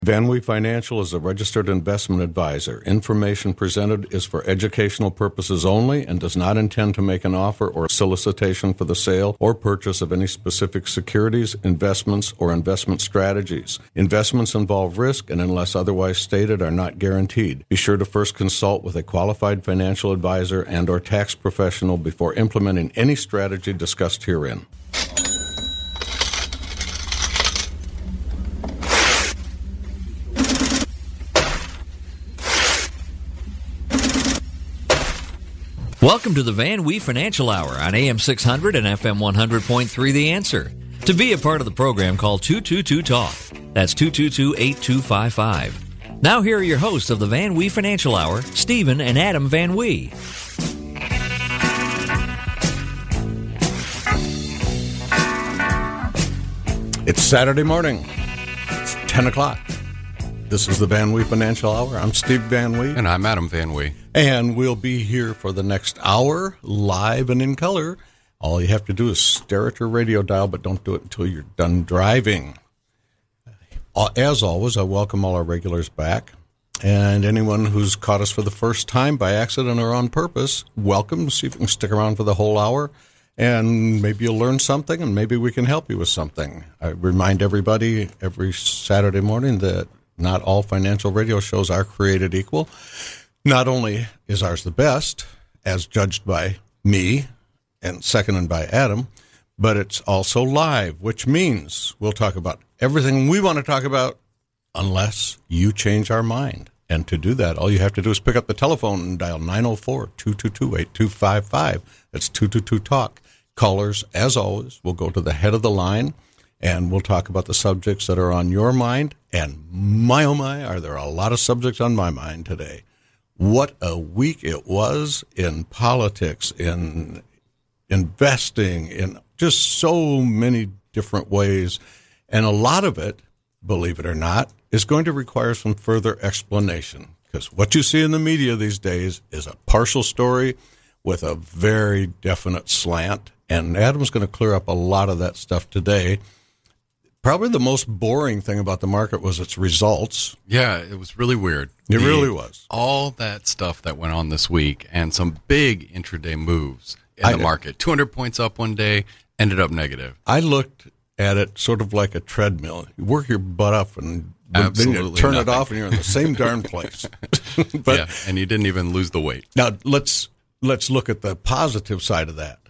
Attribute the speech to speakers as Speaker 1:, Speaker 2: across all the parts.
Speaker 1: VanWee Financial is a registered investment advisor. Information presented is for educational purposes only and does not intend to make an offer or solicitation for the sale or purchase of any specific securities, investments, or investment strategies. Investments involve risk and, unless otherwise stated, are not guaranteed. Be sure to first consult with a qualified financial advisor and or tax professional before implementing any strategy discussed herein.
Speaker 2: Welcome to the VanWee Financial Hour on AM 600 and FM 100.3 The Answer. To be a part of the program, call 222-TALK. That's 222-8255. Now here are your hosts of the VanWee Financial Hour, Stephen and Adam VanWee.
Speaker 1: It's Saturday morning. It's 10 o'clock. This is the VanWee Financial Hour. I'm Steve VanWee.
Speaker 3: And I'm Adam VanWee.
Speaker 1: And we'll be here for the next hour, live and in color. All you have to do is stare at your radio dial, but don't do it until you're done driving. As always, I welcome all our regulars back. And anyone who's caught us for the first time by accident or on purpose, welcome. See if you can stick around for the whole hour. And maybe you'll learn something, and maybe we can help you with something. I remind everybody every Saturday morning that not all financial radio shows are created equal. Not only is ours the best, as judged by me and seconded by Adam, but it's also live, which means we'll talk about everything we want to talk about unless you change our mind. And to do that, all you have to do is pick up the telephone and dial 904-222-8255. That's 222-TALK. Callers, as always, will go to the head of the line, and we'll talk about the subjects that are on your mind. And my, oh my, are there a lot of subjects on my mind today. What a week it was in politics, in investing, in just so many different ways. And a lot of it, believe it or not, is going to require some further explanation. Because what you see in the media these days is a partial story with a very definite slant. And Adam's going to clear up a lot of that stuff today. Probably the most boring thing about the market was its results.
Speaker 3: Yeah, it was really weird.
Speaker 1: It really was.
Speaker 3: All that stuff that went on this week and some big intraday moves in the market. 200 points up one day, ended up negative.
Speaker 1: I looked at it sort of like a treadmill. You work your butt up and then you turn it off and you're in the same darn place.
Speaker 3: But, yeah, and you didn't even lose the weight.
Speaker 1: Now, let's look at the positive side of that.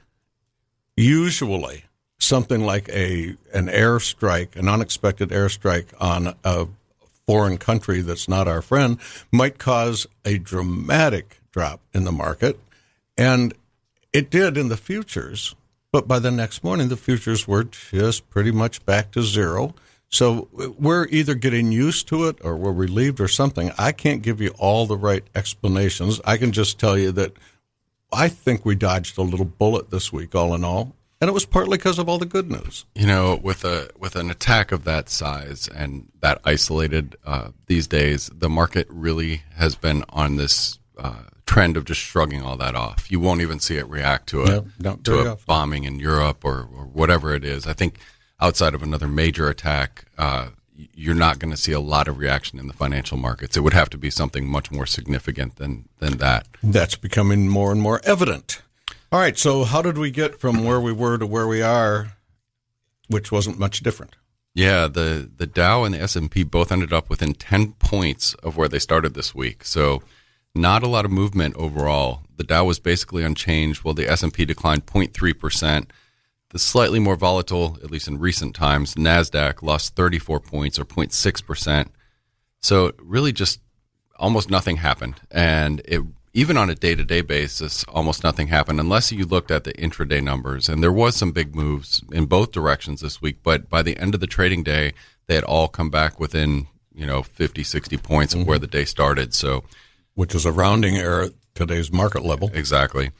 Speaker 1: Usually, something like an airstrike, an unexpected airstrike on a foreign country that's not our friend, might cause a dramatic drop in the market. And it did in the futures, but by the next morning, the futures were just pretty much back to zero. So we're either getting used to it or we're relieved or something. I can't give you all the right explanations. I can just tell you that I think we dodged a little bullet this week, all in all. And it was partly because of all the good news.
Speaker 3: You know, with an attack of that size and that isolated these days, the market really has been on this trend of just shrugging all that off. You won't even see it react to a bombing in Europe or whatever it is. I think outside of another major attack, you're not going to see a lot of reaction in the financial markets. It would have to be something much more significant than that.
Speaker 1: That's becoming more and more evident. All right, so how did we get from where we were to where we are, which wasn't much different?
Speaker 3: Yeah, the Dow and the S&P both ended up within 10 points of where they started this week. So not a lot of movement overall. The Dow was basically unchanged, while the S&P declined 0.3%. The slightly more volatile, at least in recent times, NASDAQ lost 34 points or 0.6%. So really just almost nothing happened. And even on a day-to-day basis, almost nothing happened unless you looked at the intraday numbers. And there was some big moves in both directions this week, but by the end of the trading day, they had all come back within, 50, 60 points of where the day started. So,
Speaker 1: which is a rounding error at today's market level.
Speaker 3: Exactly.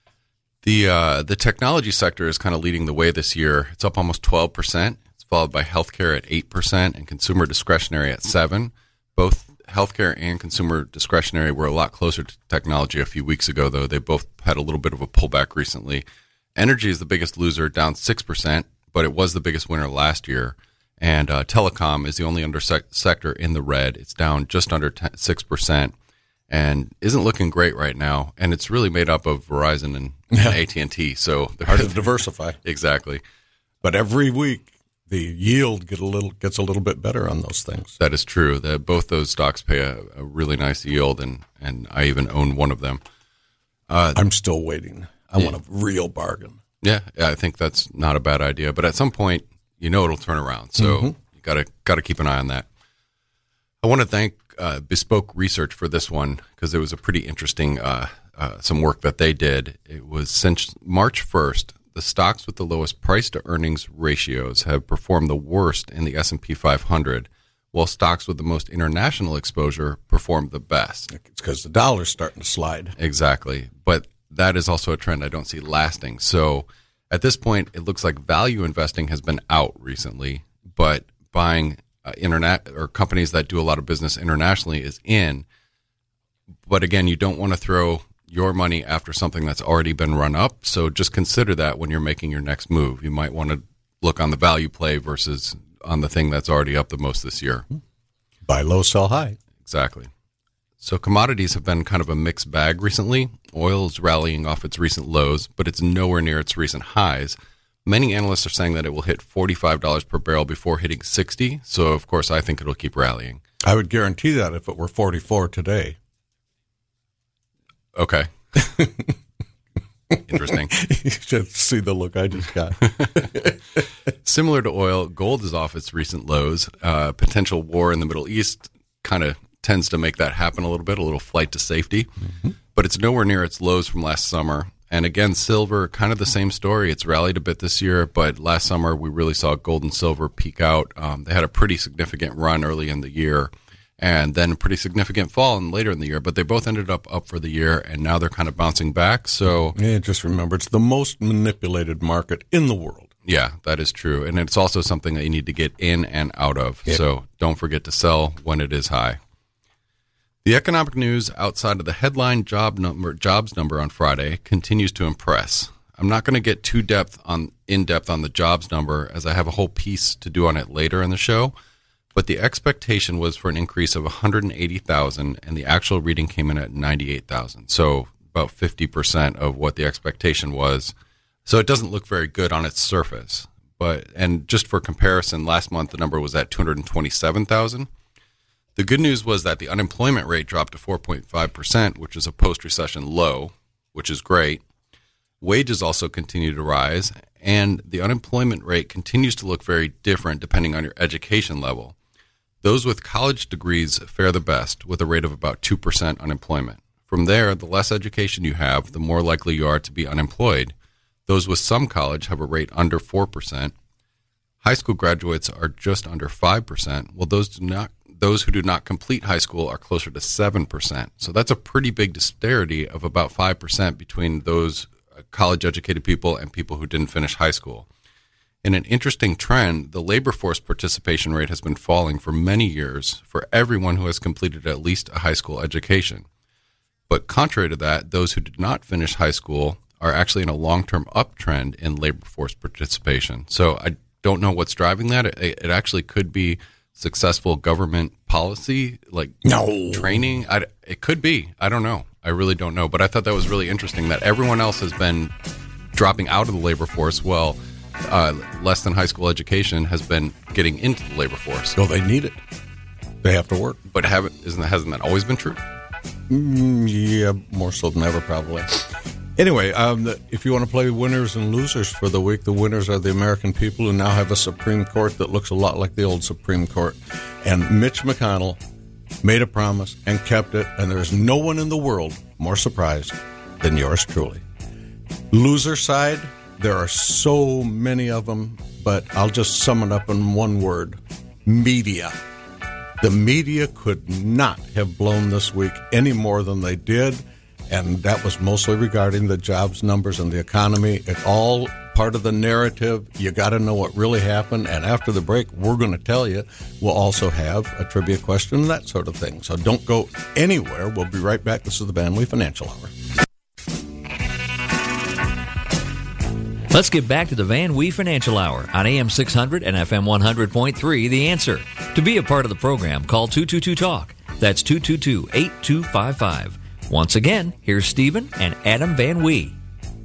Speaker 3: The technology sector is kind of leading the way this year. It's up almost 12%. It's followed by healthcare at 8% and consumer discretionary at 7%. Both healthcare and consumer discretionary were a lot closer to technology a few weeks ago, though. They both had a little bit of a pullback recently. Energy is the biggest loser, down 6%, but it was the biggest winner last year. And telecom is the only sector in the red. It's down just under 6% and isn't looking great right now. And it's really made up of Verizon and AT&T. So
Speaker 1: hard to diversify.
Speaker 3: Exactly.
Speaker 1: But every week, the yield gets a little bit better on those things.
Speaker 3: That is true. Both those stocks pay a really nice yield, and I even own one of them.
Speaker 1: I'm still waiting. I want a real bargain.
Speaker 3: Yeah, I think that's not a bad idea. But at some point, it'll turn around. So you gotta keep an eye on that. I want to thank Bespoke Research for this one because it was a pretty interesting some work that they did. It was since March 1st, the stocks with the lowest price to earnings ratios have performed the worst in the S&P 500, while stocks with the most international exposure performed the best.
Speaker 1: It's because the dollar's starting to slide.
Speaker 3: Exactly. But that is also a trend I don't see lasting. So at this point, it looks like value investing has been out recently, but buying internet or companies that do a lot of business internationally is in. But again, you don't want to throw your money after something that's already been run up. So just consider that when you're making your next move. You might want to look on the value play versus on the thing that's already up the most this year.
Speaker 1: Buy low, sell high.
Speaker 3: Exactly. So commodities have been kind of a mixed bag recently. Oil is rallying off its recent lows, but it's nowhere near its recent highs. Many analysts are saying that it will hit $45 per barrel before hitting $60. So, of course, I think it'll keep rallying.
Speaker 1: I would guarantee that if it were 44 today.
Speaker 3: Okay. Interesting.
Speaker 1: You should see the look I just got.
Speaker 3: Similar to oil, gold is off its recent lows. Potential war in the Middle East kind of tends to make that happen a little flight to safety. But it's nowhere near its lows from last summer. And again, silver, kind of the same story. It's rallied a bit this year, but last summer we really saw gold and silver peak out. They had a pretty significant run early in the year and then a pretty significant fall later in the year, but they both ended up for the year, and now they're kind of bouncing back. So
Speaker 1: yeah, just remember, it's the most manipulated market in the world.
Speaker 3: Yeah, that is true. And it's also something that you need to get in and out of. Yep. So don't forget to sell when it is high. The economic news outside of the headline jobs number on Friday continues to impress. I'm not going to get too in depth on the jobs number, as I have a whole piece to do on it later in the show. But the expectation was for an increase of 180,000, and the actual reading came in at 98,000. So about 50% of what the expectation was. So it doesn't look very good on its surface. And just for comparison, last month the number was at 227,000. The good news was that the unemployment rate dropped to 4.5%, which is a post-recession low, which is great. Wages also continue to rise, and the unemployment rate continues to look very different depending on your education level. Those with college degrees fare the best, with a rate of about 2% unemployment. From there, the less education you have, the more likely you are to be unemployed. Those with some college have a rate under 4%. High school graduates are just under 5%, while those who do not complete high school are closer to 7%. So that's a pretty big disparity of about 5% between those college-educated people and people who didn't finish high school. In an interesting trend, the labor force participation rate has been falling for many years for everyone who has completed at least a high school education. But contrary to that, those who did not finish high school are actually in a long-term uptrend in labor force participation. So I don't know what's driving that. It actually could be successful government policy, like training. It could be. I don't know. I really don't know. But I thought that was really interesting that everyone else has been dropping out of the labor force. Well, less than high school education has been getting into the labor force.
Speaker 1: Well, they need it. They have to work.
Speaker 3: But hasn't that always been true?
Speaker 1: Yeah, more so than ever, probably. Anyway, if you want to play winners and losers for the week, the winners are the American people who now have a Supreme Court that looks a lot like the old Supreme Court. And Mitch McConnell made a promise and kept it, and there's no one in the world more surprised than yours truly. Loser side, there are so many of them, but I'll just sum it up in one word: media. The media could not have blown this week any more than they did, and that was mostly regarding the jobs numbers and the economy. It's all part of the narrative. You got to know what really happened, and after the break, we're going to tell you. We'll also have a trivia question and that sort of thing. So don't go anywhere. We'll be right back. This is the Van Lee Financial Hour.
Speaker 2: Let's get back to the Van Wee Financial Hour on AM 600 and FM 100.3, The Answer. To be a part of the program, call 222-TALK. That's 222-8255. Once again, here's Stephen and Adam Van Wee.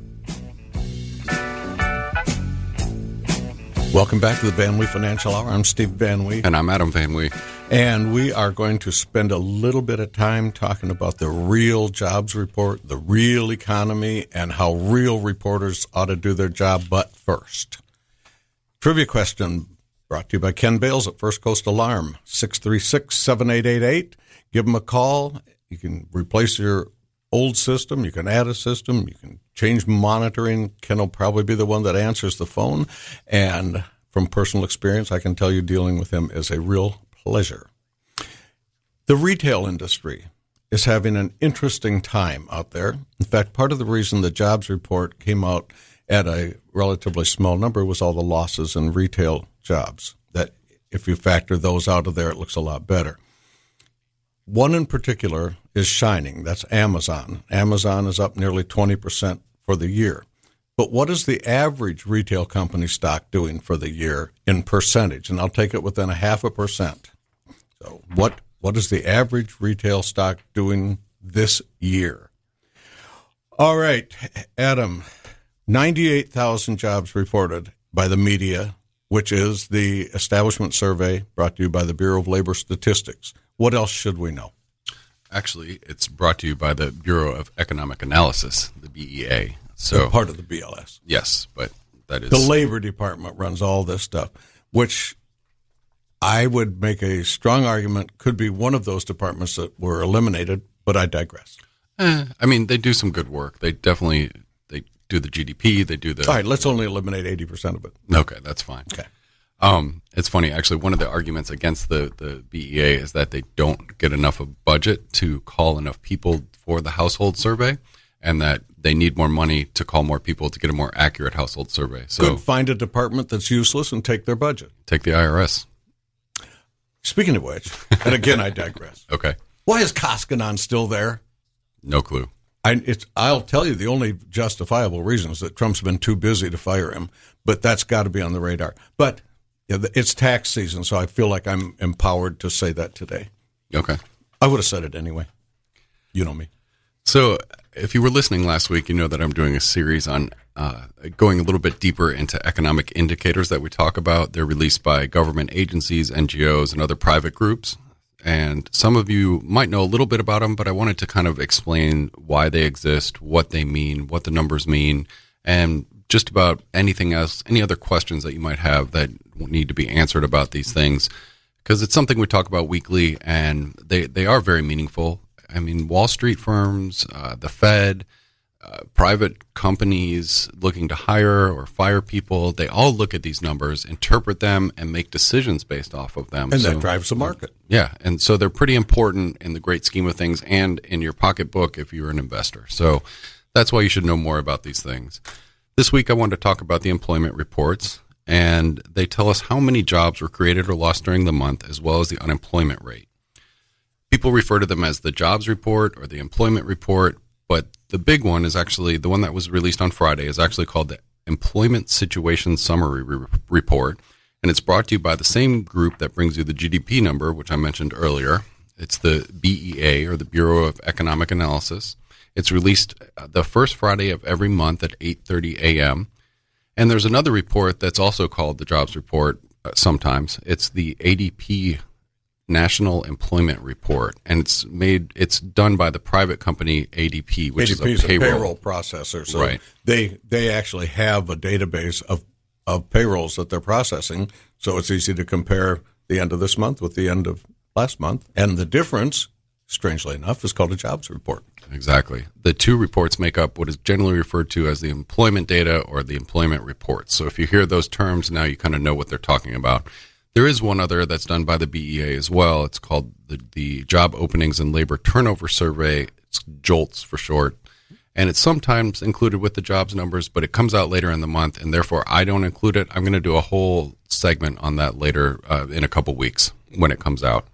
Speaker 1: Welcome back to the Van Wee Financial Hour. I'm Steve Van Wee.
Speaker 3: And I'm Adam Van Wee.
Speaker 1: And we are going to spend a little bit of time talking about the real jobs report, the real economy, and how real reporters ought to do their job. But first, trivia question brought to you by Ken Bales at First Coast Alarm, 636-7888. Give them a call. You can replace your old system. You can add a system. You can change monitoring. Ken will probably be the one that answers the phone. And from personal experience, I can tell you dealing with him is a real pleasure. The retail industry is having an interesting time out there. In fact, part of the reason the jobs report came out at a relatively small number was all the losses in retail jobs. That if you factor those out of there, it looks a lot better. One in particular is shining. That's Amazon. Amazon is up nearly 20% for the year. But what is the average retail company stock doing for the year in percentage? And I'll take it within 0.5%. So what is the average retail stock doing this year? All right, Adam, 98,000 jobs reported by the media, which is the establishment survey brought to you by the Bureau of Labor Statistics. What else should we know?
Speaker 3: Actually, it's brought to you by the Bureau of Economic Analysis, the BEA. So
Speaker 1: part of the BLS.
Speaker 3: Yes, but that is...
Speaker 1: The Labor Department runs all this stuff, which I would make a strong argument could be one of those departments that were eliminated, but I digress.
Speaker 3: I mean, they do some good work. They do the GDP. They do the...
Speaker 1: All right, let's only eliminate 80% of it.
Speaker 3: Okay, that's fine.
Speaker 1: Okay.
Speaker 3: It's funny, actually, one of the arguments against the BEA is that they don't get enough of budget to call enough people for the household survey, and that they need more money to call more people to get a more accurate household survey. So
Speaker 1: Good, find a department that's useless and take their budget.
Speaker 3: Take the IRS.
Speaker 1: Speaking of which, and again, I digress.
Speaker 3: Okay.
Speaker 1: Why is Koskinen still there?
Speaker 3: No clue.
Speaker 1: I'll tell you the only justifiable reason is that Trump's been too busy to fire him, but that's got to be on the radar. But it's tax season, so I feel like I'm empowered to say that today.
Speaker 3: Okay.
Speaker 1: I would have said it anyway. You know me.
Speaker 3: So if you were listening last week, you know that I'm doing a series on going a little bit deeper into economic indicators that we talk about. They're released by government agencies, NGOs, and other private groups. And some of you might know a little bit about them, but I wanted to kind of explain why they exist, what they mean, what the numbers mean, and just about anything else, any other questions that you might have that need to be answered about these things. Because it's something we talk about weekly, and they are very meaningful. I mean, Wall Street firms, the Fed, private companies looking to hire or fire people, they all look at these numbers, interpret them, and make decisions based off of them.
Speaker 1: And that drives the market.
Speaker 3: Yeah, and so they're pretty important in the great scheme of things and in your pocketbook if you're an investor. So that's why you should know more about these things. This week I wanted to talk about the employment reports, and they tell us how many jobs were created or lost during the month, as well as the unemployment rate. People refer to them as the jobs report or the employment report, but the big one is actually the one that was released on Friday is actually called the Employment Situation Summary Report, and it's brought to you by the same group that brings you the GDP number, which I mentioned earlier. It's the BEA, or the Bureau of Economic Analysis. It's released the first Friday of every month at 8:30 a.m., and there's another report that's also called the Jobs Report sometimes. It's the ADP National Employment Report, and it's done by the private company ADP, which
Speaker 1: ADP
Speaker 3: is a
Speaker 1: payroll processor. So
Speaker 3: right.
Speaker 1: They actually have a database of payrolls that they're processing, so it's easy to compare the end of this month with the end of last month. And the difference, strangely enough, is called a jobs report.
Speaker 3: Exactly. The two reports make up what is generally referred to as the employment data or the employment reports. So if you hear those terms, now you kind of know what they're talking about. There is one other that's done by the BEA as well. It's called the Job Openings and Labor Turnover Survey. It's JOLTS for short. And it's sometimes included with the jobs numbers, but it comes out later in the month, and therefore I don't include it. I'm going to do a whole segment on that later in a couple weeks when it comes out.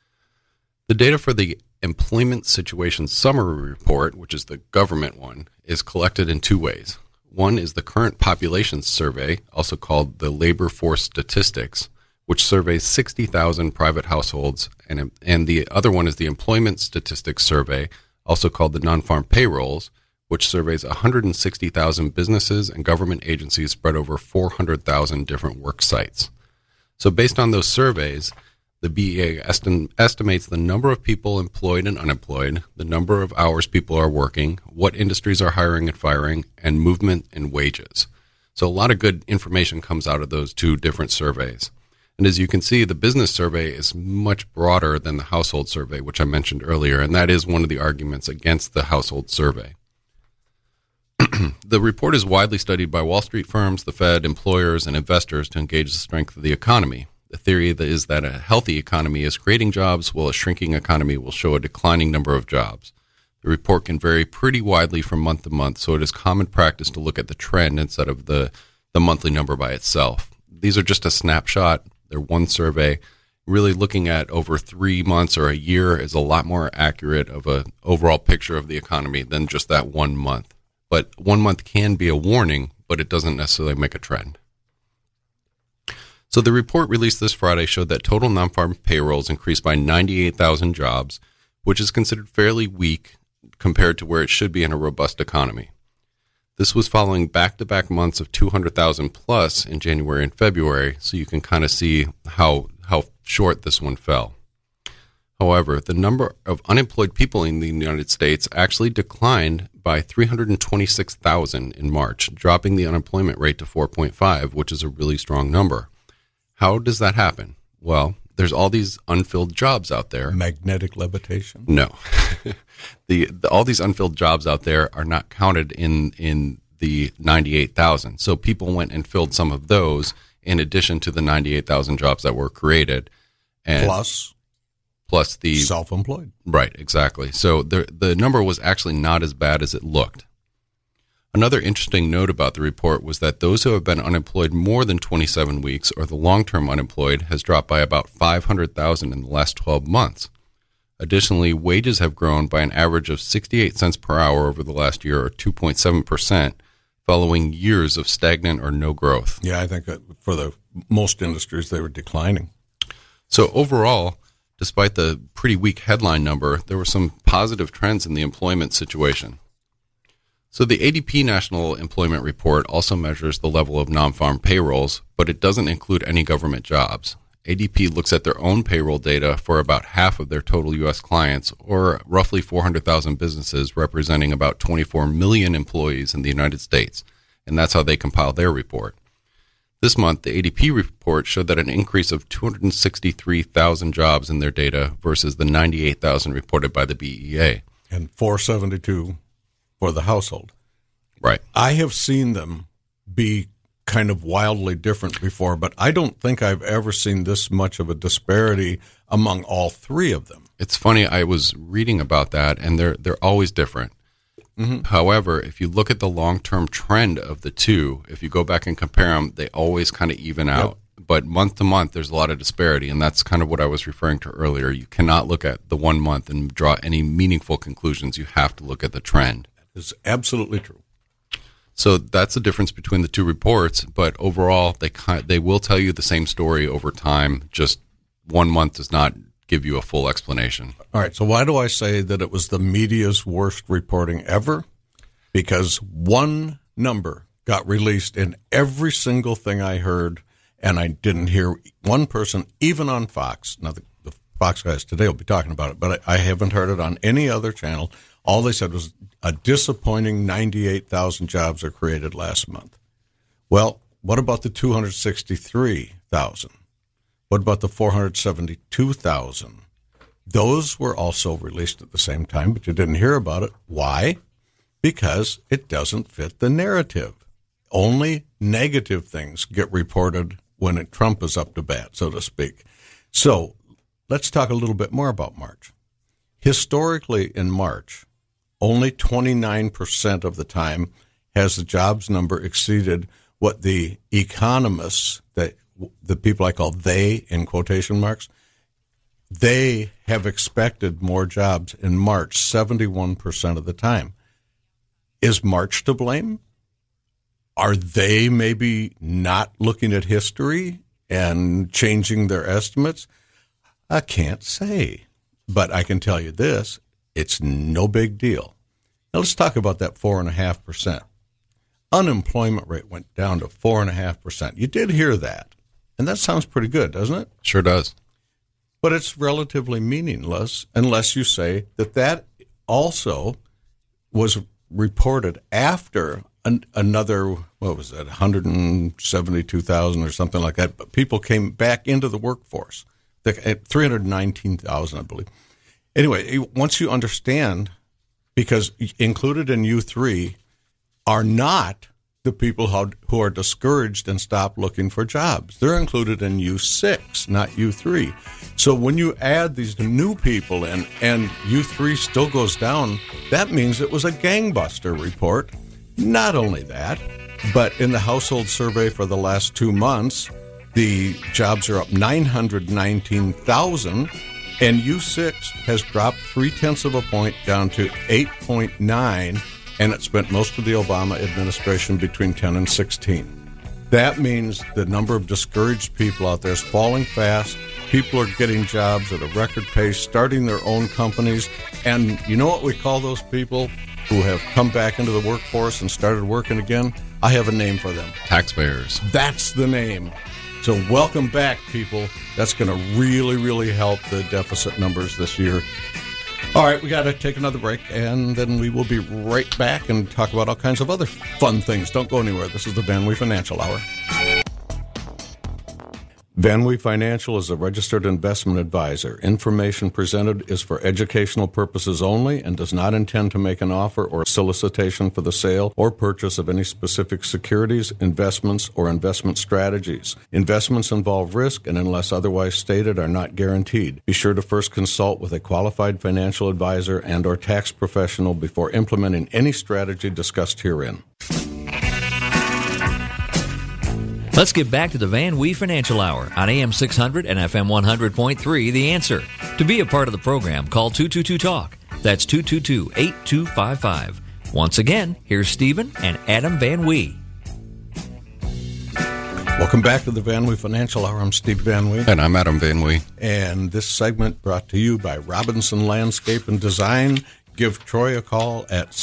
Speaker 3: The data for the Employment Situation Summary Report, which is the government one, is collected in two ways. One is the Current Population Survey, also called the Labor Force Statistics, which surveys 60,000 private households, and the other one is the Employment Statistics Survey, also called the Non-Farm Payrolls, which surveys 160,000 businesses and government agencies spread over 400,000 different work sites. So based on those surveys, the BEA estimates the number of people employed and unemployed, the number of hours people are working, what industries are hiring and firing, and movement in wages. So a lot of good information comes out of those two different surveys. And as you can see, the business survey is much broader than the household survey, which I mentioned earlier, and that is one of the arguments against the household survey. The report is widely studied by Wall Street firms, the Fed, employers, and investors to engage the strength of the economy. The theory is that a healthy economy is creating jobs, while a shrinking economy will show a declining number of jobs. The report can vary pretty widely from month to month, so it is common practice to look at the trend instead of the monthly number by itself. These are just a snapshot. They're one survey. Really looking at over 3 months or a year is a lot more accurate of an overall picture of the economy than just that 1 month. But 1 month can be a warning, but it doesn't necessarily make a trend. So the report released this Friday showed that total non-farm payrolls increased by 98,000 jobs, which is considered fairly weak compared to where it should be in a robust economy. This was following back-to-back months of 200,000 plus in January and February, so you can kind of see how short this one fell. However, the number of unemployed people in the United States actually declined by 326,000 in March, dropping the unemployment rate to 4.5, which is a really strong number. How does that happen? Well, there's all these unfilled jobs out there.
Speaker 1: Magnetic levitation?
Speaker 3: No. All these unfilled jobs out there are not counted in the 98,000. So people went and filled some of those in addition to the 98,000 jobs that were created. And plus the
Speaker 1: self-employed.
Speaker 3: Right, exactly. So the number was actually not as bad as it looked. Another interesting note about the report was that those who have been unemployed more than 27 weeks or the long-term unemployed has dropped by about 500,000 in the last 12 months. Additionally, wages have grown by an average of 68 cents per hour over the last year, or 2.7%, following years of stagnant or no growth.
Speaker 1: Yeah, I think that for the most industries, they were declining.
Speaker 3: So overall, despite the pretty weak headline number, there were some positive trends in the employment situation. So the ADP National Employment Report also measures the level of non-farm payrolls, but it doesn't include any government jobs. ADP looks at their own payroll data for about half of their total U.S. clients, or roughly 400,000 businesses representing about 24 million employees in the United States, and that's how they compile their report. This month, the ADP report showed that an increase of 263,000 jobs in their data versus the 98,000 reported by the BEA.
Speaker 1: And 472 for the household.
Speaker 3: Right.
Speaker 1: I have seen them be kind of wildly different before, but I don't think I've ever seen this much of a disparity among all three of them.
Speaker 3: It's funny, I was reading about that, and they're always different. Mm-hmm. However, if you look at the long-term trend of the two, if you go back and compare them, they always kind of even out. Yep. But month to month, there's a lot of disparity, and that's kind of what I was referring to earlier. You cannot look at the 1 month and draw any meaningful conclusions. You have to look at the trend.
Speaker 1: Is absolutely true.
Speaker 3: So that's the difference between the two reports, but overall they will tell you the same story over time. Just 1 month does not give you a full explanation.
Speaker 1: All right, so why do I say that it was the media's worst reporting ever? Because one number got released in every single thing I heard, and I didn't hear one person, even on Fox. Now, the Fox guys today will be talking about it, but I haven't heard it on any other channel. All they said was a disappointing 98,000 jobs are created last month. Well, what about the 263,000? What about the 472,000? Those were also released at the same time, but you didn't hear about it. Why? Because it doesn't fit the narrative. Only negative things get reported when Trump is up to bat, so to speak. So let's talk a little bit more about March. Historically, in March, only 29% of the time has the jobs number exceeded what the economists, the people I call they in quotation marks, they have expected more jobs in March 71% of the time. Is March to blame? Are they maybe not looking at history and changing their estimates? I can't say, but I can tell you this, it's no big deal. Now let's talk about that 4.5%. Unemployment rate went down to 4.5%. You did hear that, and that sounds pretty good, doesn't it?
Speaker 3: Sure does.
Speaker 1: But it's relatively meaningless unless you say that that also was reported after another, what was that, 172,000 or something like that. But people came back into the workforce, 319,000, I believe. Anyway, once you understand, because included in U3 are not the people who are discouraged and stop looking for jobs. They're included in U6, not U3. So when you add these new people in and U3 still goes down, that means it was a gangbuster report. Not only that, but in the household survey for the last 2 months, the jobs are up 919,000, and U6 has dropped 0.3 of a point down to 8.9, and it spent most of the Obama administration between 10 and 16. That means the number of discouraged people out there is falling fast. People are getting jobs at a record pace, starting their own companies. And you know what we call those people who have come back into the workforce and started working again? I have a name for them.
Speaker 3: Taxpayers.
Speaker 1: That's the name. So welcome back, people. That's going to really, really help the deficit numbers this year. All right, we got to take another break, and then we will be right back and talk about all kinds of other fun things. Don't go anywhere. This is the Van Wee Financial Hour. Van Wee Financial is a registered investment advisor. Information presented is for educational purposes only and does not intend to make an offer or solicitation for the sale or purchase of any specific securities, investments, or investment strategies. Investments involve risk and, unless otherwise stated, are not guaranteed. Be sure to first consult with a qualified financial advisor and or tax professional before implementing any strategy discussed herein.
Speaker 2: Let's get back to the Van Wee Financial Hour on AM 600 and FM 100.3, The Answer. To be a part of the program, call 222-TALK. That's 222-8255. Once again, here's Stephen and Adam Van Wee.
Speaker 1: Welcome back to the Van Wee Financial Hour. I'm Steve Van Wee.
Speaker 3: And I'm Adam Van Wee.
Speaker 1: And this segment brought to you by Robinson Landscape and Design. Give Troy a call at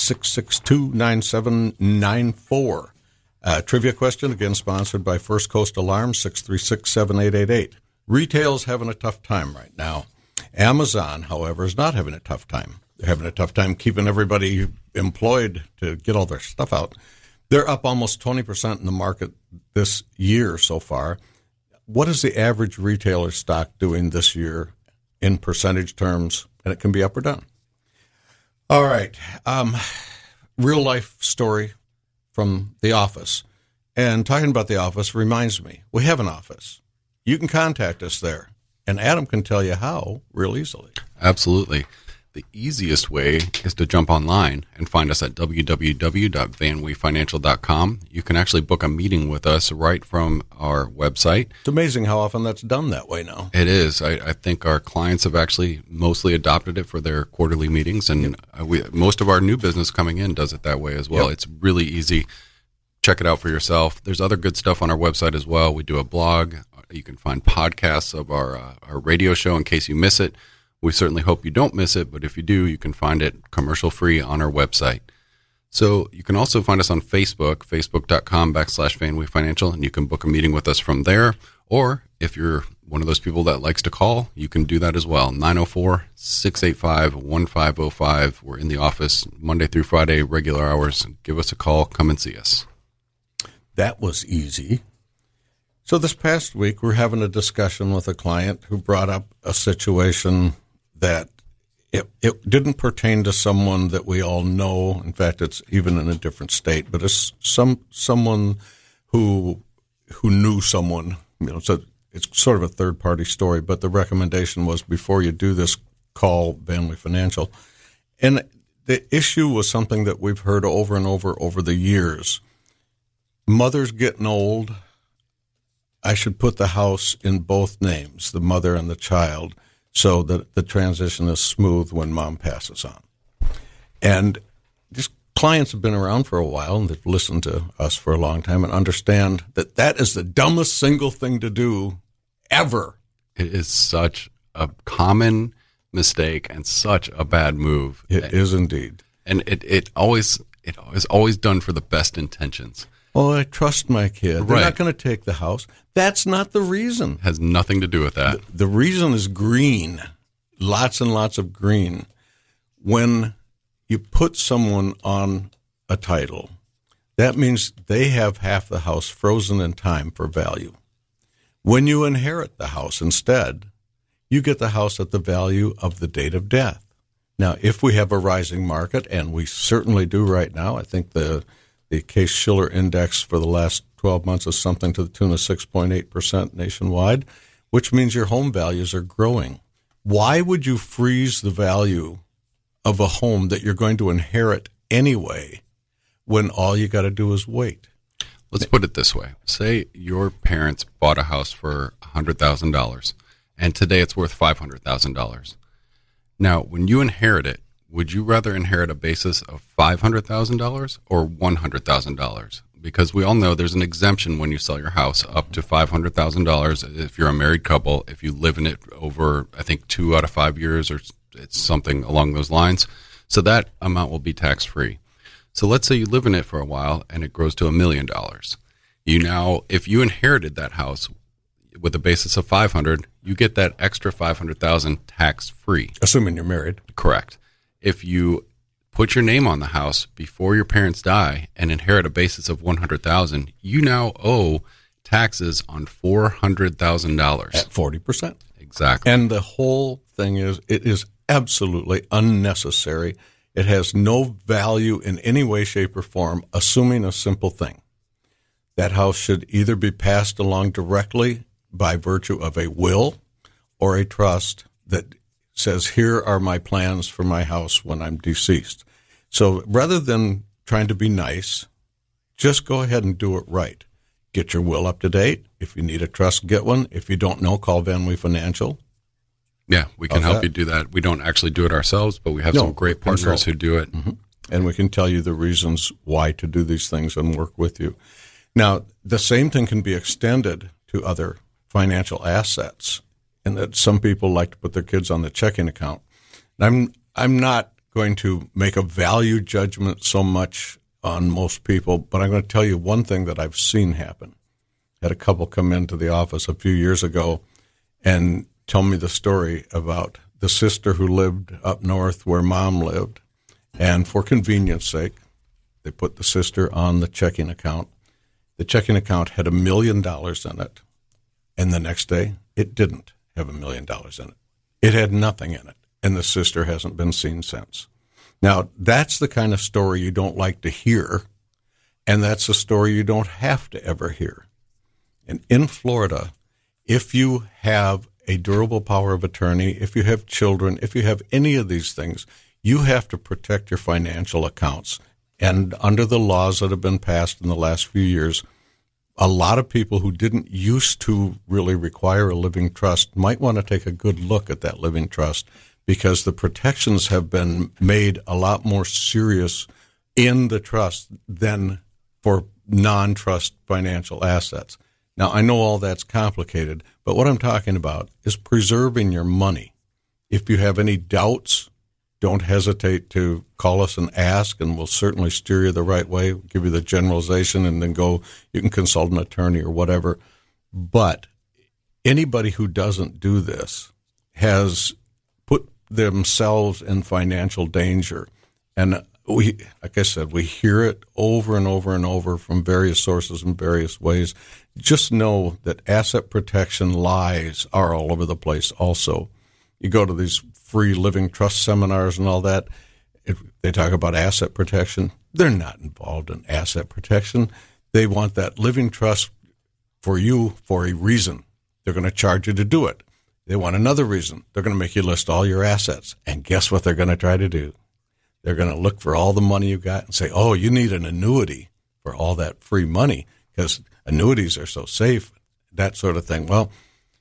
Speaker 1: 662-9794. Trivia question, again sponsored by First Coast Alarm, 636-7888. Retail's having a tough time right now. Amazon, however, is not having a tough time. They're having a tough time keeping everybody employed to get all their stuff out. They're up almost 20% in the market this year so far. What is the average retailer stock doing this year in percentage terms? And it can be up or down. All right. Real life story from The Office. And talking about The Office reminds me, we have an office. You can contact us there. And Adam can tell you how real easily.
Speaker 3: Absolutely. The easiest way is to jump online and find us at www.vanweefinancial.com. You can actually book a meeting with us right from our website.
Speaker 1: It's amazing how often that's done that way now.
Speaker 3: It is. I think our clients have actually mostly adopted it for their quarterly meetings, and most of our new business coming in does it that way as well. Yep. It's really easy. Check it out for yourself. There's other good stuff on our website as well. We do a blog. You can find podcasts of our radio show in case you miss it. We certainly hope you don't miss it, but if you do, you can find it commercial-free on our website. So you can also find us on Facebook, facebook.com/Van Wee Financial, and you can book a meeting with us from there. Or if you're one of those people that likes to call, you can do that as well. 904-685-1505. We're in the office Monday through Friday, regular hours. Give us a call. Come and see us.
Speaker 1: That was easy. So this past week, we're having a discussion with a client who brought up a situation that it didn't pertain to someone that we all know. In fact, it's even in a different state, but it's someone who knew someone. So it's sort of a third-party story, but the recommendation was before you do this, call Van Wee Financial. And the issue was something that we've heard over and over the years. Mother's getting old. I should put the house in both names, the mother and the child, so that the transition is smooth when mom passes on. And just clients have been around for a while and they've listened to us for a long time and understand that that is the dumbest single thing to do ever.
Speaker 3: It is such a common mistake and such a bad move.
Speaker 1: It is indeed.
Speaker 3: And it is always done for the best intentions.
Speaker 1: Oh, I trust my kid. They're
Speaker 3: Right.
Speaker 1: not going to take the house. That's not the reason.
Speaker 3: It has nothing to do with that.
Speaker 1: The reason is green. Lots and lots of green. When you put someone on a title, that means they have half the house frozen in time for value. When you inherit the house instead, you get the house at the value of the date of death. Now, if we have a rising market, and we certainly do right now, I think the Case-Shiller index for the last 12 months is something to the tune of 6.8% nationwide, which means your home values are growing. Why would you freeze the value of a home that you're going to inherit anyway when all you got to do is wait?
Speaker 3: Let's put it this way. Say your parents bought a house for $100,000, and today it's worth $500,000. Now, when you inherit it, would you rather inherit a basis of $500,000 or $100,000? Because we all know there's an exemption when you sell your house up to $500,000 if you're a married couple, if you live in it over, I think, 2 out of 5 years or it's something along those lines. So that amount will be tax-free. So let's say you live in it for a while and it grows to $1 million. You now, if you inherited that house with a basis of $500,000, you get that extra $500,000 tax-free.
Speaker 1: Assuming you're married.
Speaker 3: Correct. If you put your name on the house before your parents die and inherit a basis of $100,000, you now owe taxes on $400,000
Speaker 1: At 40%.
Speaker 3: Exactly.
Speaker 1: And the whole thing is, it is absolutely unnecessary. It has no value in any way, shape, or form, assuming a simple thing. That house should either be passed along directly by virtue of a will or a trust that says, here are my plans for my house when I'm deceased. So rather than trying to be nice, just go ahead and do it right. Get your will up to date. If you need a trust, get one. If you don't know, call Van Wee Financial.
Speaker 3: Yeah, we can help you do that. We don't actually do it ourselves, but we have some great partners who do it.
Speaker 1: Mm-hmm. And we can tell you the reasons why to do these things and work with you. Now, the same thing can be extended to other financial assets, and that some people like to put their kids on the checking account. I'm not going to make a value judgment so much on most people, but I'm going to tell you one thing that I've seen happen. I had a couple come into the office a few years ago and tell me the story about the sister who lived up north where mom lived, and for convenience sake, they put the sister on the checking account. The checking account had $1 million in it, and the next day it didn't have $1 million in it. It had nothing in it, and the sister hasn't been seen since. Now, that's the kind of story you don't like to hear, and that's a story you don't have to ever hear. And in Florida, if you have a durable power of attorney, if you have children, if you have any of these things, you have to protect your financial accounts. And under the laws that have been passed in the last few years, a lot of people who didn't used to really require a living trust might want to take a good look at that living trust, because the protections have been made a lot more serious in the trust than for non-trust financial assets. Now, I know all that's complicated, but what I'm talking about is preserving your money. If you have any doubts, don't hesitate to call us and ask, and we'll certainly steer you the right way, give you the generalization, and then you can consult an attorney or whatever. But anybody who doesn't do this has put themselves in financial danger. And like I said, we hear it over and over and over from various sources in various ways. Just know that asset protection lies are all over the place also. You go to these free living trust seminars and all that, they talk about asset protection. They're not involved in asset protection. They want that living trust for you for a reason. They're going to charge you to do it. They want another reason. They're going to make you list all your assets. And guess what they're going to try to do? They're going to look for all the money you got and say, oh, you need an annuity for all that free money because annuities are so safe, that sort of thing. Well,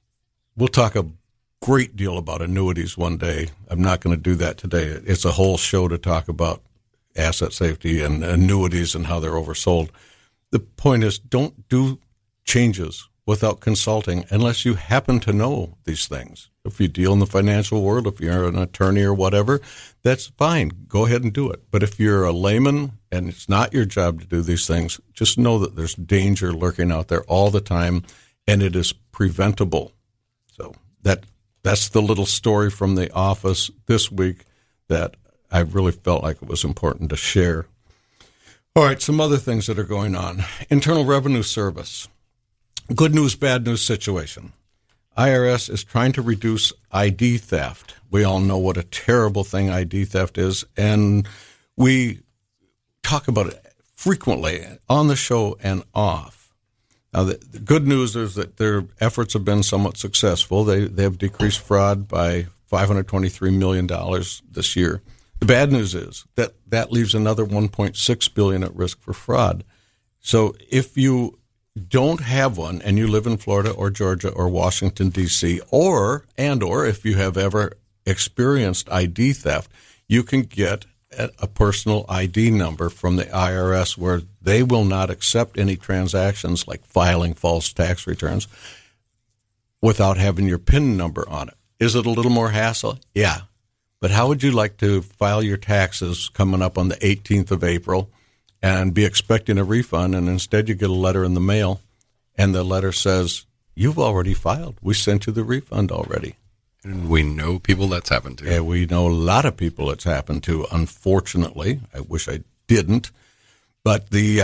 Speaker 1: we'll talk a great deal about annuities one day. I'm not going to do that today. It's a whole show to talk about asset safety and annuities and how they're oversold. The point is, don't do changes without consulting unless you happen to know these things. If you deal in the financial world, if you're an attorney or whatever, that's fine. Go ahead and do it. But if you're a layman and it's not your job to do these things, just know that there's danger lurking out there all the time, and it is preventable. So that's the little story from the office this week that I really felt like it was important to share. All right, some other things that are going on. Internal Revenue Service. Good news, bad news situation. IRS is trying to reduce ID theft. We all know what a terrible thing ID theft is, and we talk about it frequently on the show and off. Now, the good news is that their efforts have been somewhat successful. They have decreased fraud by $523 million this year. The bad news is that leaves another $1.6 billion at risk for fraud. So if you don't have one and you live in Florida or Georgia or Washington, D.C., or if you have ever experienced ID theft, you can get a personal ID number from the IRS where they will not accept any transactions like filing false tax returns without having your PIN number on it. Is it a little more hassle? Yeah. But how would you like to file your taxes coming up on the 18th of April and be expecting a refund, and instead you get a letter in the mail, and the letter says, you've already filed. We sent you the refund already.
Speaker 3: And we know people that's happened to.
Speaker 1: Yeah, we know a lot of people it's happened to, unfortunately. I wish I didn't. But the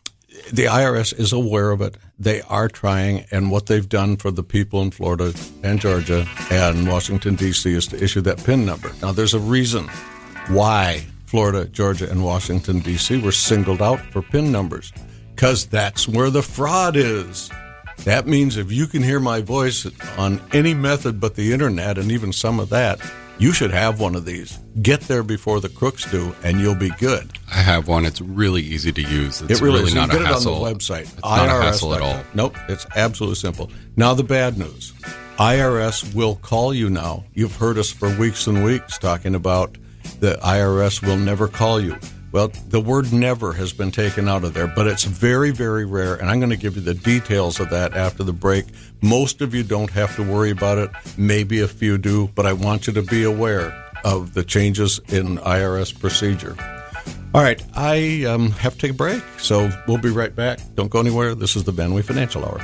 Speaker 1: IRS is aware of it. They are trying, and what they've done for the people in Florida and Georgia and Washington, D.C. is to issue that PIN number. Now, there's a reason why Florida, Georgia, and Washington, D.C. were singled out for PIN numbers, because that's where the fraud is. That means if you can hear my voice on any method but the internet, and even some of that, you should have one of these. Get there before the crooks do, and you'll be good.
Speaker 3: I have one. It's really easy to use. It's
Speaker 1: it really is.
Speaker 3: not
Speaker 1: you
Speaker 3: a
Speaker 1: get
Speaker 3: hassle.
Speaker 1: It on the website.
Speaker 3: It's not a hassle at all.
Speaker 1: Nope, it's absolutely simple. Now the bad news. IRS will call you now. You've heard us for weeks and weeks talking about the IRS will never call you. Well, the word never has been taken out of there, but it's very, very rare, and I'm going to give you the details of that after the break. Most of you don't have to worry about it. Maybe a few do, but I want you to be aware of the changes in IRS procedure. All right, I have to take a break, so we'll be right back. Don't go anywhere. This is the Van Wee Financial Hour.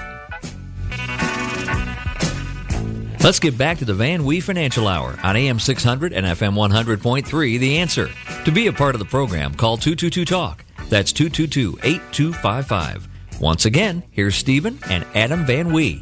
Speaker 2: Let's get back to the Van Wee Financial Hour on AM 600 and FM 100.3, The Answer. To be a part of the program, call 222-TALK. That's 222-8255. Once again, here's Stephen and Adam Van Wee.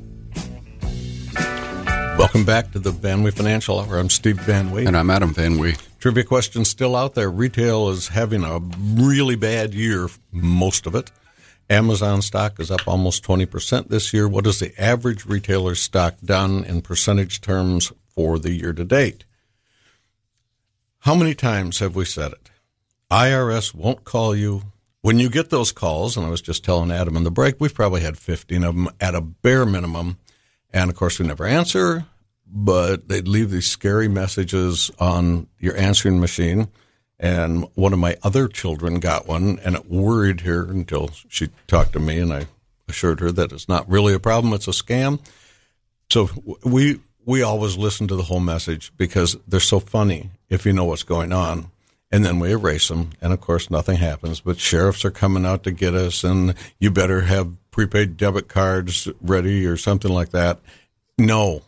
Speaker 1: Welcome back to the Van Wee Financial Hour. I'm Steve Van Wee.
Speaker 3: And I'm Adam Van Wee.
Speaker 1: Trivia questions still out there. Retail is having a really bad year, most of it. Amazon stock is up almost 20% this year. What is the average retailer stock done in percentage terms for the year to date? How many times have we said it? IRS won't call you. When you get those calls, and I was just telling Adam in the break, we've probably had 15 of them at a bare minimum. And, of course, we never answer, but they'd leave these scary messages on your answering machine. And one of my other children got one, and it worried her until she talked to me, and I assured her that it's not really a problem, it's a scam. So we always listen to the whole message because they're so funny if you know what's going on. And then we erase them, and of course nothing happens. But sheriffs are coming out to get us, and you better have prepaid debit cards ready or something like that. No.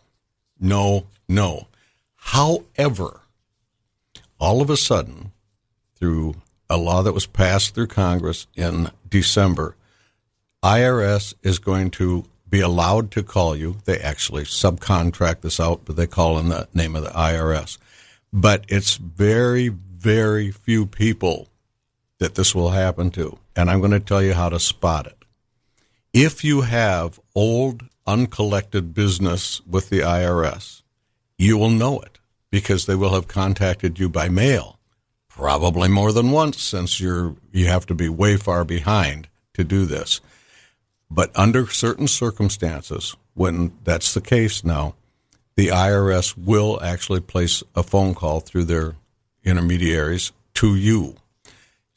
Speaker 1: However, all of a sudden, through a law that was passed through Congress in December, IRS is going to be allowed to call you. They actually subcontract this out, but they call in the name of the IRS. But it's very, very few people that this will happen to, and I'm going to tell you how to spot it. If you have old, uncollected business with the IRS, you will know it because they will have contacted you by mail. Probably more than once, since you have to be way far behind to do this. But under certain circumstances, when that's the case now, the IRS will actually place a phone call through their intermediaries to you.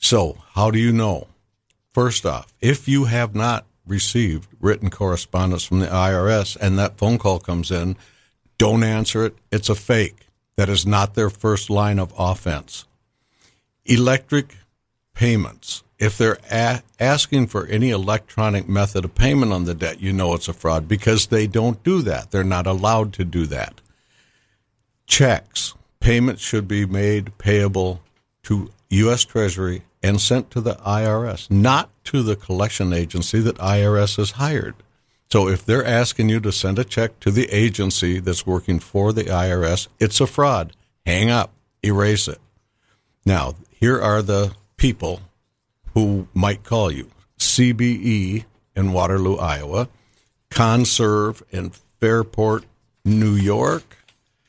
Speaker 1: So how do you know? First off, if you have not received written correspondence from the IRS and that phone call comes in, don't answer it. It's a fake. That is not their first line of offense. Electric payments. If they're asking for any electronic method of payment on the debt, you know it's a fraud because they don't do that. They're not allowed to do that. Checks. Payments should be made payable to U.S. Treasury and sent to the IRS, not to the collection agency that IRS has hired. So if they're asking you to send a check to the agency that's working for the IRS, it's a fraud. Hang up. Erase it. Now, here are the people who might call you. CBE in Waterloo, Iowa, Conserve in Fairport, New York,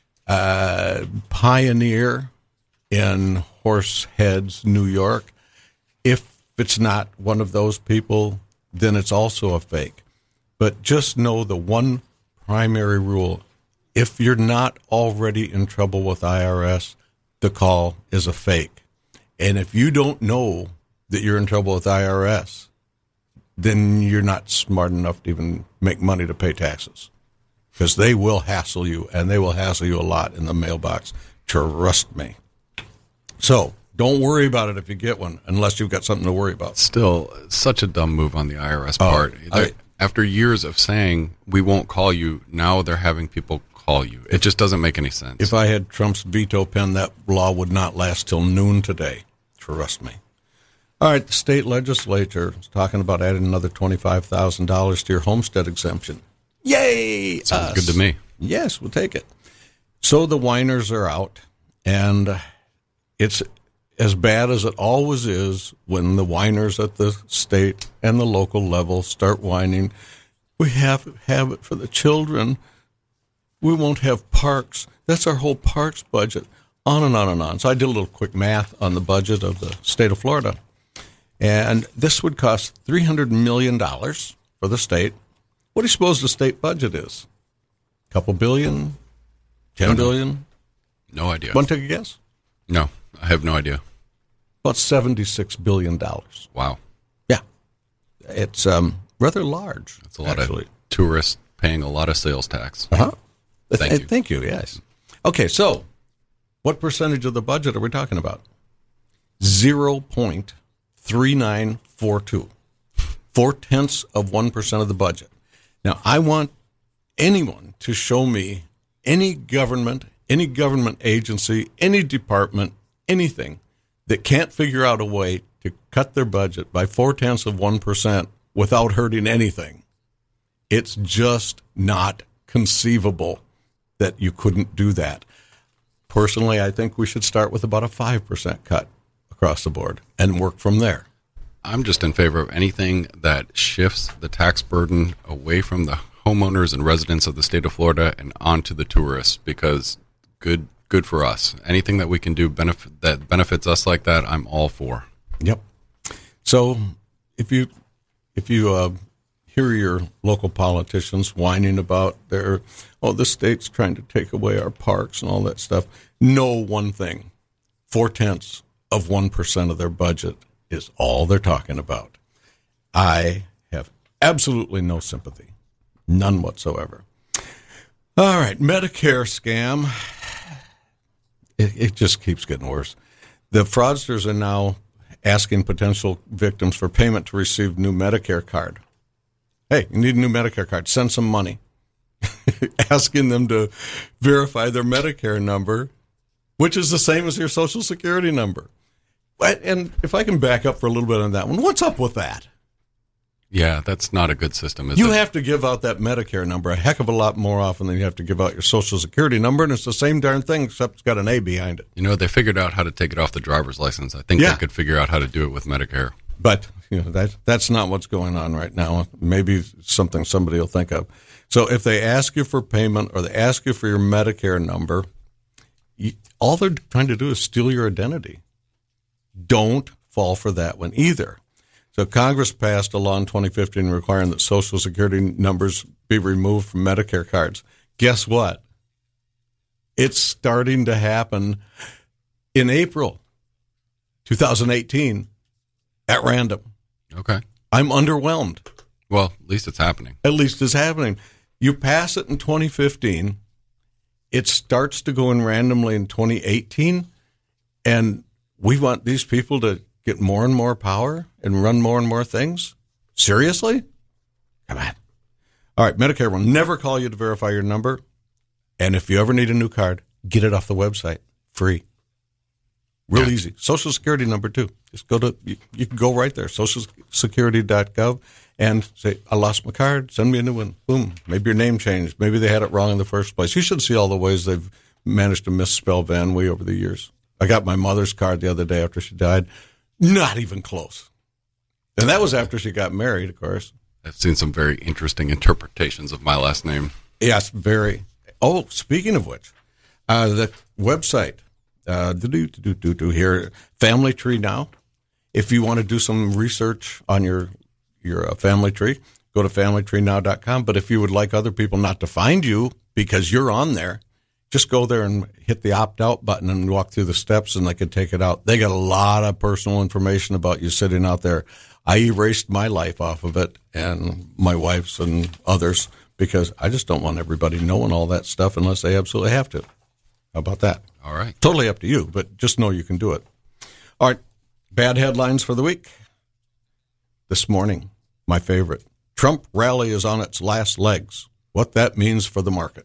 Speaker 1: Pioneer in Horseheads, New York. If it's not one of those people, then it's also a fake. But just know the one primary rule. If you're not already in trouble with IRS, the call is a fake. And if you don't know that you're in trouble with IRS, then you're not smart enough to even make money to pay taxes. Because they will hassle you, and they will hassle you a lot in the mailbox. Trust me. So don't worry about it if you get one, unless you've got something to worry about.
Speaker 3: Still, such a dumb move on the IRS part. After years of saying, we won't call you, now they're having people call you. It just doesn't make any sense.
Speaker 1: If I had Trump's veto pen, that law would not last till noon today. Trust me. All right, the state legislature is talking about adding another $25,000 to your homestead exemption. Yay!
Speaker 3: Sounds good to me.
Speaker 1: Yes, we'll take it. So the whiners are out, and it's as bad as it always is when the whiners at the state and the local level start whining. We have to have it for the children. We won't have parks. That's our whole parks budget. On and on and on. So I did a little quick math on the budget of the state of Florida. And this would cost $300 million for the state. What do you suppose the state budget is? A couple billion? 10 billion?
Speaker 3: No idea.
Speaker 1: Want to take a guess?
Speaker 3: No, I have no idea.
Speaker 1: About $76 billion.
Speaker 3: Wow.
Speaker 1: Yeah. It's rather large.
Speaker 3: That's a lot
Speaker 1: actually.
Speaker 3: of tourists paying a lot of sales tax.
Speaker 1: Uh-huh.
Speaker 3: Thank you.
Speaker 1: Thank you, yes. Okay, so what percentage of the budget are we talking about? 0.3942. 0.4% of the budget. Now, I want anyone to show me any government agency, any department, anything that can't figure out a way to cut their budget by 0.4% without hurting anything. It's just not conceivable that you couldn't do that. Personally, I think we should start with about a 5% cut across the board and work from there.
Speaker 3: I'm just in favor of anything that shifts the tax burden away from the homeowners and residents of the state of Florida and onto the tourists, because good for us. Anything that we can do that benefits us like that, I'm all for.
Speaker 1: Yep. So if you hear your local politicians whining about the state's trying to take away our parks and all that stuff, know one thing: 0.4% of their budget is all they're talking about. I have absolutely no sympathy, none whatsoever. All right, Medicare scam. It just keeps getting worse. The fraudsters are now asking potential victims for payment to receive new Medicare card. Hey, you need a new Medicare card. Send some money. Asking them to verify their Medicare number, which is the same as your Social Security number. And if I can back up for a little bit on that one, what's up with that?
Speaker 3: Yeah, that's not a good system, is it?
Speaker 1: You have to give out that Medicare number a heck of a lot more often than you have to give out your Social Security number, and it's the same darn thing, except it's got an A behind it.
Speaker 3: You know, they figured out how to take it off the driver's license. I think they could figure out how to do it with Medicare.
Speaker 1: But that's not what's going on right now. Maybe something somebody will think of. So if they ask you for payment or they ask you for your Medicare number, all they're trying to do is steal your identity. Don't fall for that one either. So Congress passed a law in 2015 requiring that Social Security numbers be removed from Medicare cards. Guess what? It's starting to happen in April 2018. at random.
Speaker 3: Okay.
Speaker 1: I'm underwhelmed.
Speaker 3: Well, at least it's happening.
Speaker 1: At least it's happening. You pass it in 2015. It starts to go in randomly in 2018. And we want these people to get more and more power and run more and more things? Seriously? Come on. All right, Medicare will never call you to verify your number. And if you ever need a new card, get it off the website. Free. Real easy. Social Security number, too. Just go to, you can go right there, socialsecurity.gov, and say, I lost my card, send me a new one. Boom. Maybe your name changed. Maybe they had it wrong in the first place. You should see all the ways they've managed to misspell Van Wee over the years. I got my mother's card the other day after she died. Not even close. And that was after she got married, of course.
Speaker 3: I've seen some very interesting interpretations of my last name.
Speaker 1: Yes, very. Oh, speaking of which, the website, here, Family Tree Now. If you want to do some research on your family tree, go to familytreenow.com. But if you would like other people not to find you because you're on there, just go there and hit the opt-out button and walk through the steps, and they can take it out. They got a lot of personal information about you sitting out there. I erased my life off of it, and my wife's and others, because I just don't want everybody knowing all that stuff unless they absolutely have to. How about that?
Speaker 3: All right.
Speaker 1: Totally up to you, but just know you can do it. All right. Bad headlines for the week. This morning, my favorite. Trump rally is on its last legs. What that means for the market.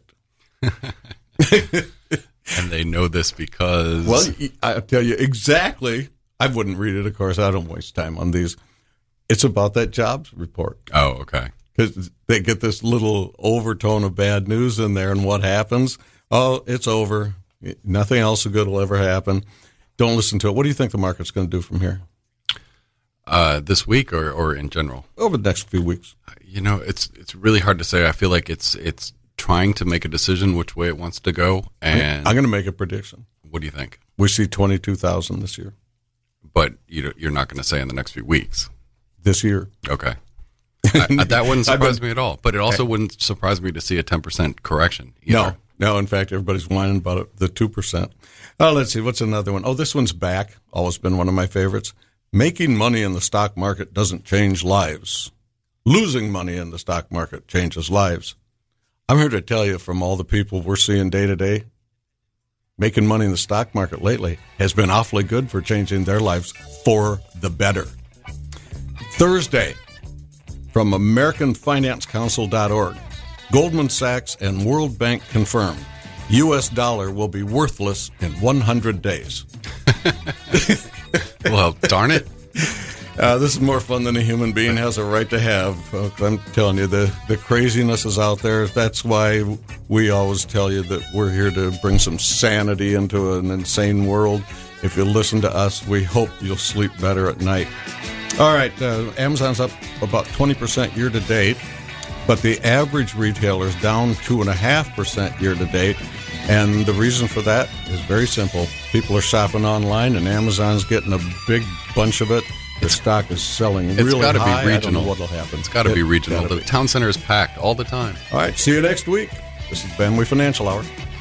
Speaker 3: And they know this because...
Speaker 1: Well, I'll tell you exactly. I wouldn't read it, of course. I don't waste time on these. It's about that jobs report.
Speaker 3: Oh, okay.
Speaker 1: Because they get this little overtone of bad news in there, and what happens? Oh, it's over. Nothing else good will ever happen. Don't listen to it. What do you think the market's going to do from here?
Speaker 3: This week or in general?
Speaker 1: Over the next few weeks.
Speaker 3: You know, it's really hard to say. I feel like it's trying to make a decision which way it wants to go. And
Speaker 1: I'm going to make a prediction.
Speaker 3: What do you think?
Speaker 1: We see 22,000 this year.
Speaker 3: But you're not going to say in the next few weeks.
Speaker 1: This year.
Speaker 3: Okay. That wouldn't surprise me at all. But it also wouldn't surprise me to see a 10% correction either.
Speaker 1: No. In fact, everybody's whining about it, the 2%. Oh, let's see. What's another one? Oh, this one's back. Always been one of my favorites. Making money in the stock market doesn't change lives. Losing money in the stock market changes lives. I'm here to tell you, from all the people we're seeing day to day, making money in the stock market lately has been awfully good for changing their lives for the better. Thursday, from AmericanFinanceCouncil.org, Goldman Sachs and World Bank confirm U.S. dollar will be worthless in 100 days.
Speaker 3: Well, darn it.
Speaker 1: This is more fun than a human being has a right to have. I'm telling you, the craziness is out there. That's why we always tell you that we're here to bring some sanity into an insane world. If you listen to us, we hope you'll sleep better at night. All right, Amazon's up about 20% year to date, but the average retailer is down 2.5% year to date. And the reason for that is very simple. People are shopping online, and Amazon's getting a big bunch of it. Their stock is selling really high.
Speaker 3: It's got to be regional.
Speaker 1: I don't know what will happen.
Speaker 3: It's got to be regional. The town center is packed all the time.
Speaker 1: All right, see you next week. This is Van Wee Financial Hour.